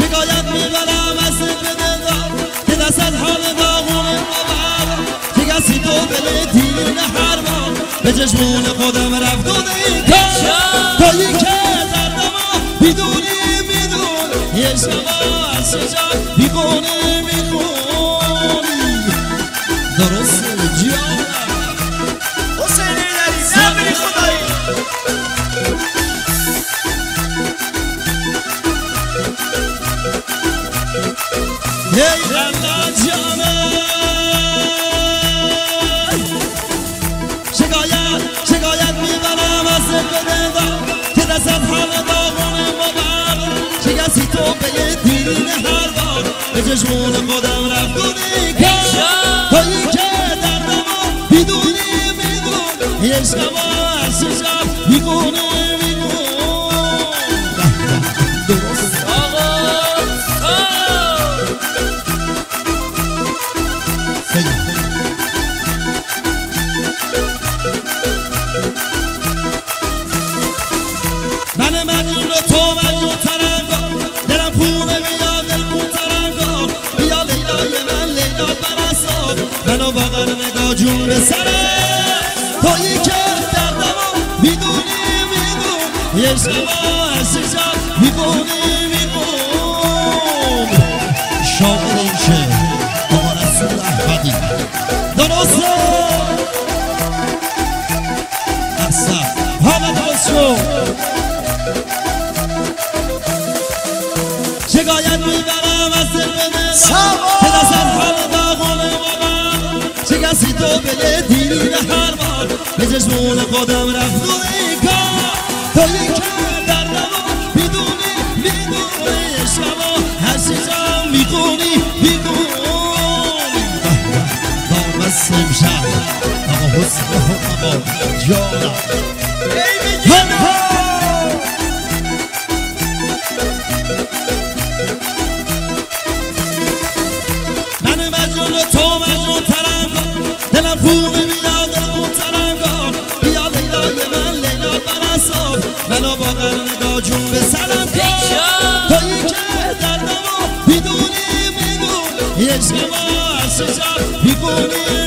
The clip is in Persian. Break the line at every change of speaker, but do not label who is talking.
شکایت میبرم از دلدار که دست از حال داغونه مبرم که کسی تو دل دیرین هر بار به چشمون خودم رفت و دیگر تویی که دردما بیدونی میدون یه شما از شجر بیگونه میخونی درسته جیانم
حسین ایدری نبری خدایی
ای الله جانم شکایت میبرم از دلدار که دست از حال داغونه مبرم چه کسی تو به یه دیرین هر بار به چشمون خودم رفت و نیکن تویی که دردما بیدونی میدون یه شما از شجر بیگونه من مجنون و تو مجنون ترنگار دلم پونه بیا دل پون ترنگار بیا لیلای من لیلا برسار منو با غر نگاه جون به سره تویی که دردما میدونی میدون یه شما از شجر میگونی میگون شاقل این شه آقا رسول احمدی درسته احسن حالا درست شد شکایت میبرم از دل به دلم که دست از حال داغونه مبرم چه کسی تو به یه دیرین هر بار به چشمون خودم رفت و نیکن تویی که دردما میدونی میدونی شما هر شجر میکنی میکنی دامست امشب آقا حسن آقا جانم من مجنون و تو مجنون ترنگار دلم پونه بیا دلمون ترنگار بیا لیلای من لیلا برسار منو با غر نگاه جون به سرم کن تویی که دردما بیدونی میدون یه شما از شجر بیگونی